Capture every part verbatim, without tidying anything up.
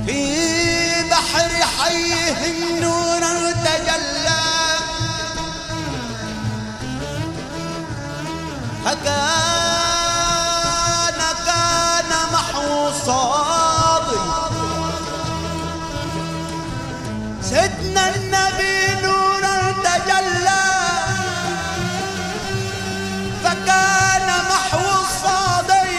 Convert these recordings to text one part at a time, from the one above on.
في بحر حيه النور تجلى فكان كان محو صادي سيدنا النبي نور تجلى فكان محو الصادي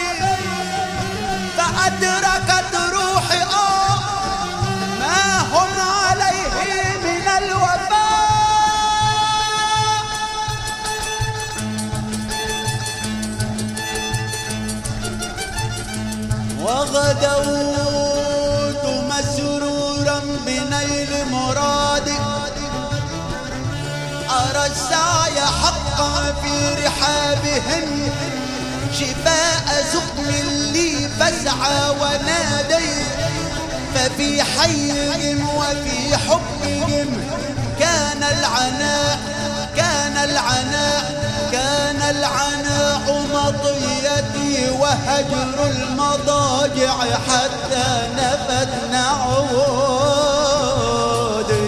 فأدركت روحي آه ما هم عليه من الوفاء وغدوت مسرورا بنيل مرادي أرى السعي حقا في رحابهم شفاء سقم لي فاسعى ونادي ففي حيهم وفي حبهم كان العناء كان العناء كان العناء مطيتي وهجر المضاجع حتى نفت نعودي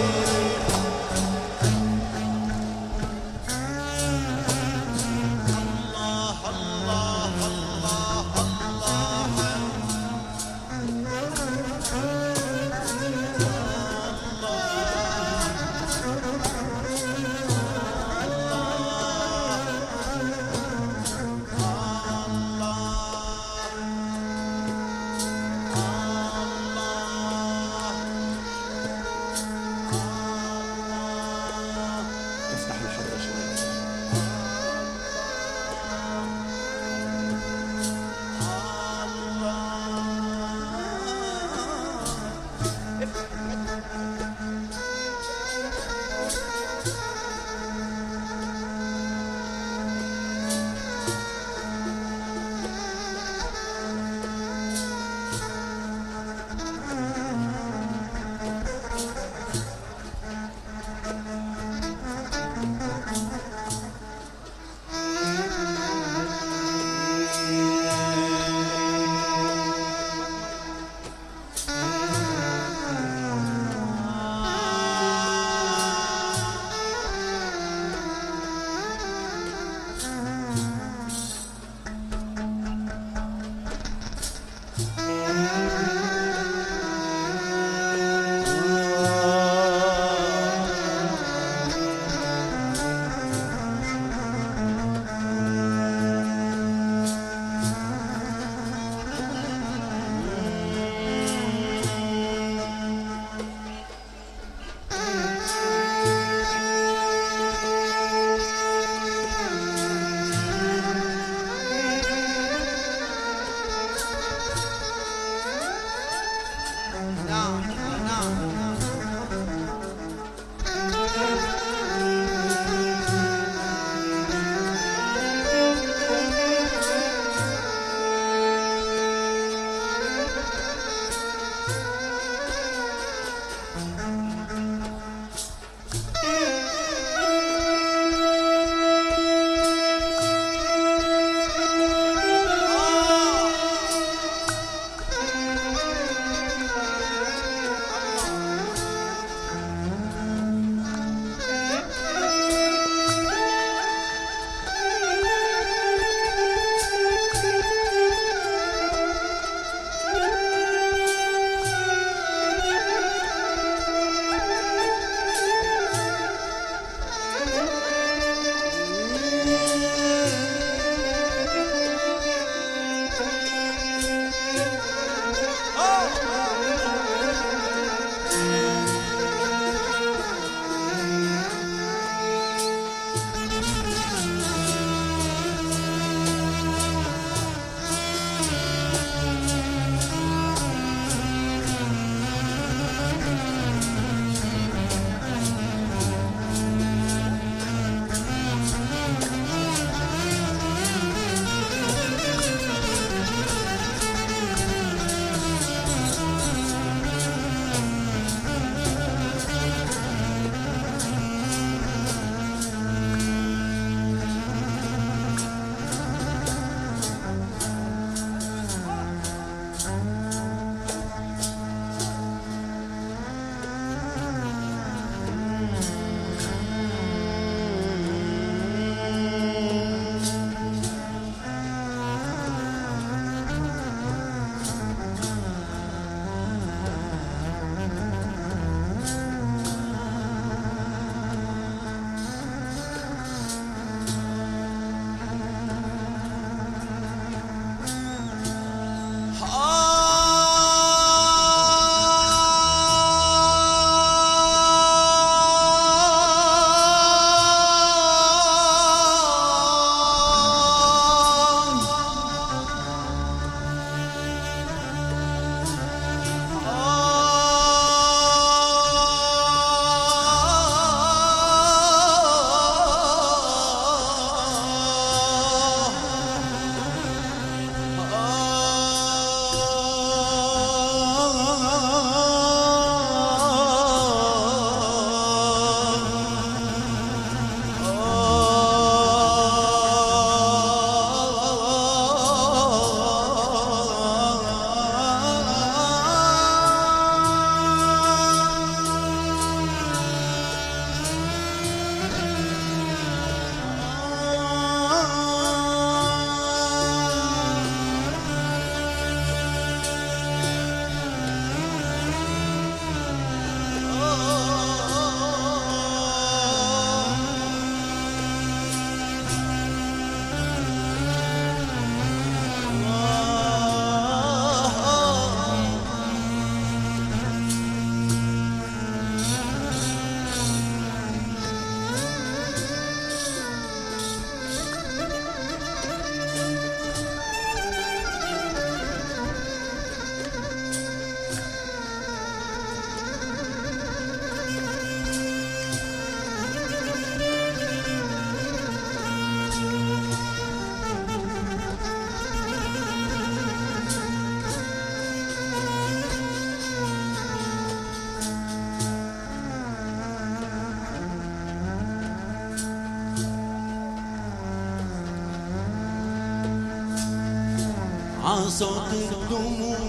عصت الدموع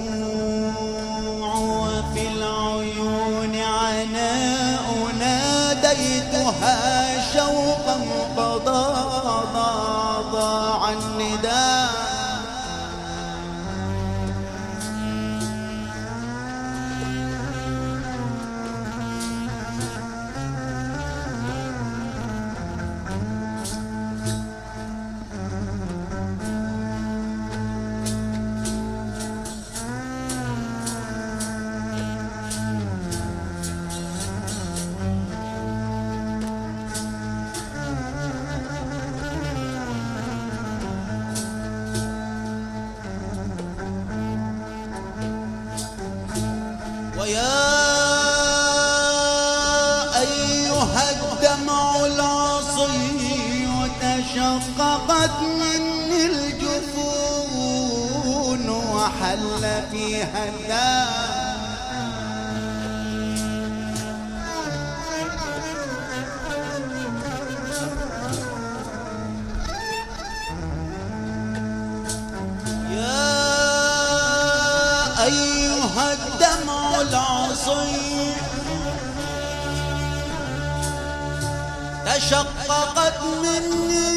وفي العيون عناء ناديتها شوقا فضاض النداء ويا أيها الدمع العصي تشققت مني الجفون وحل فيها الداء أيها الدمع العصي تشققت مني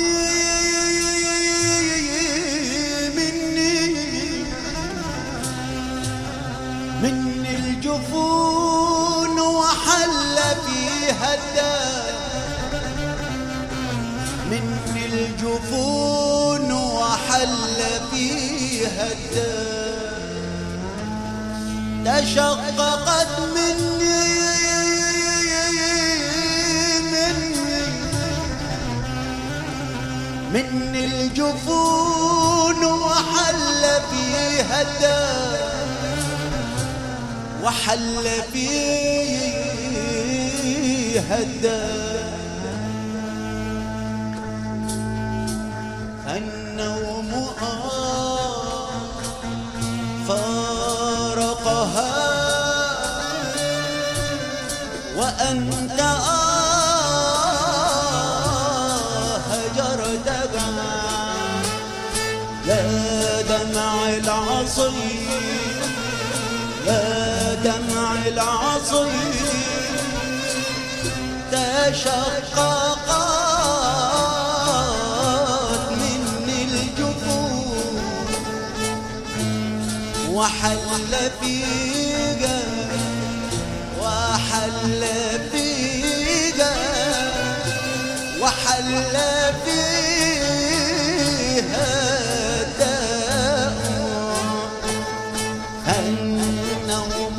مني مني الجفون وحل فيها الداء مني الجفون وحل فيها الداء تشققت مني مني مني الجفون وحل فيها الداء وحل فيها الداء النوم فارقها وأنت هجرتها يا دمع العصي يا دمع العصي تشققت مني الجفون وحل فيها وحل فيها وحل فيها الداء النوم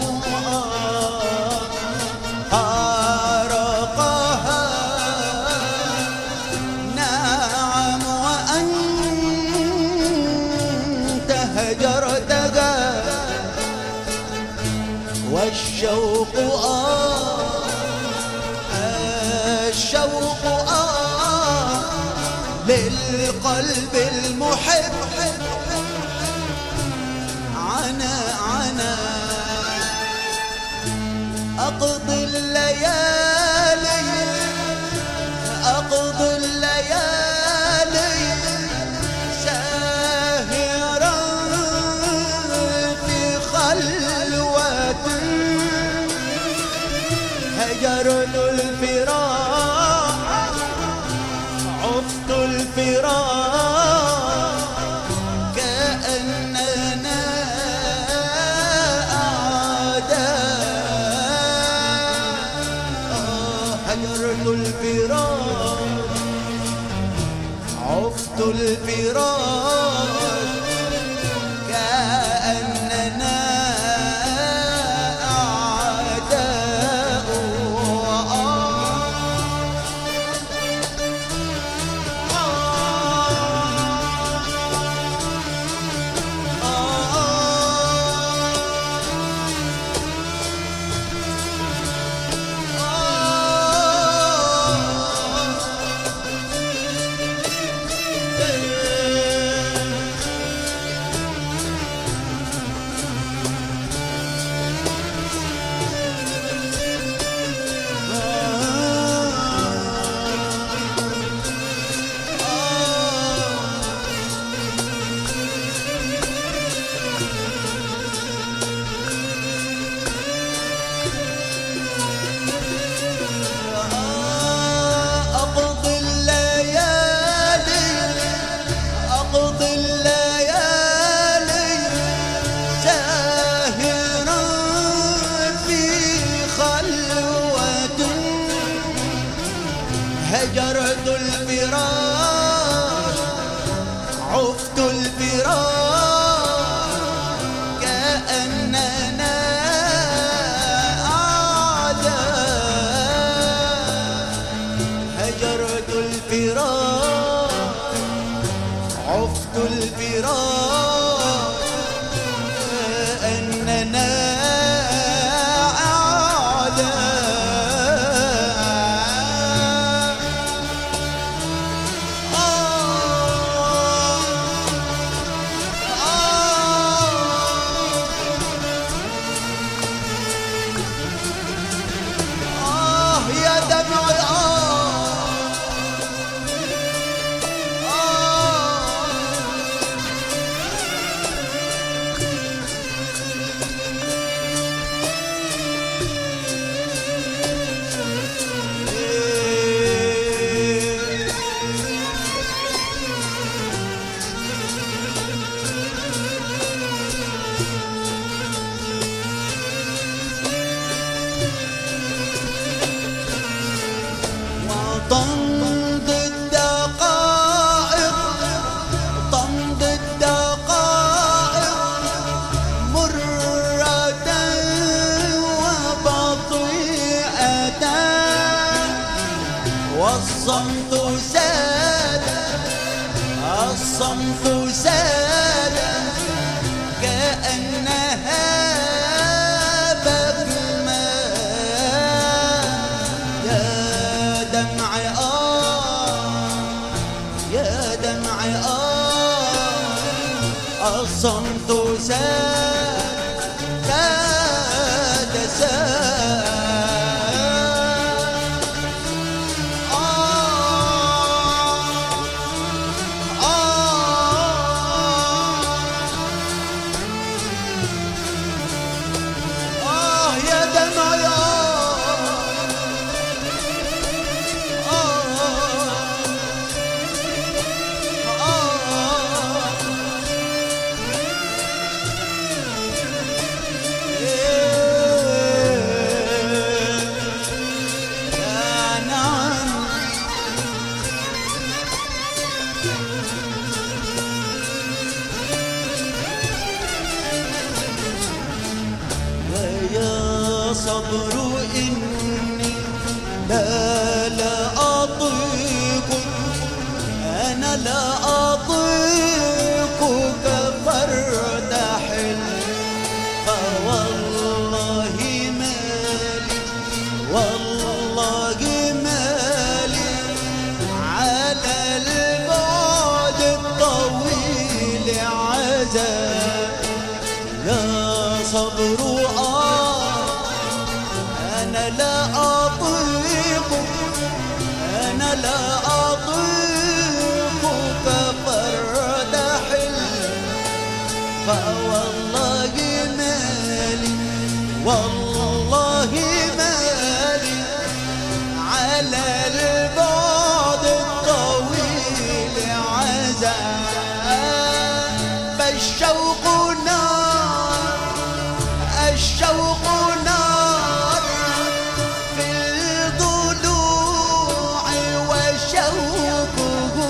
فارقها نعم وأنت هجرتها والشوق آه الشوق آه للقلب المحب عنا عنا أقضي الليالي أقضي الليالي ساهرا في خلوة هجرت الفراق عفت الفراق كأننا أعداء هجرت الفراق عفت الفراق كأننا الصمت ساد الصمت ساد كأنها بكمة يا دمع آه يا دمع آه الصمت ساد ساد ساد صبر إني لا لا أطيق أنا لا أطيق فارتحل فوالله مالي والله مالي على البعد الطويل عذاب يا صبر آه أنا لا أطيق أنا لا أطيق فارتحل فوالله مالي والله مالي على البعد الطويل عذاب الشوق نار الشوق نار في الضلوع وشوقه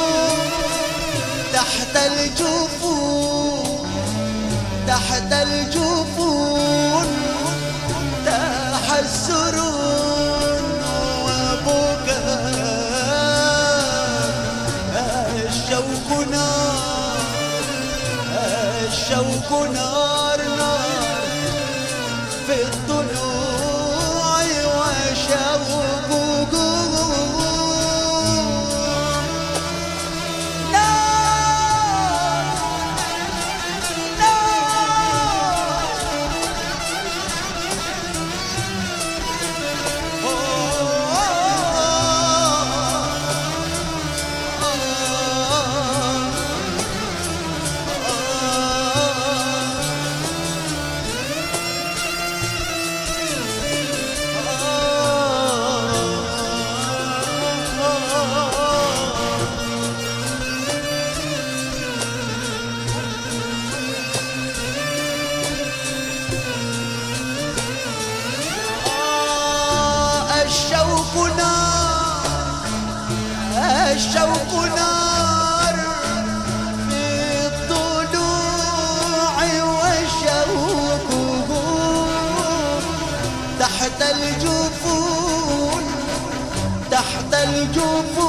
تحت الجفون تحت الجفون تحسر وبكاء الشوق نار الشوق نار نار في الضلوع وشوقه الشوق نار الشوق نار في الضلوع وشوقه تحت الجفون تحت الجفون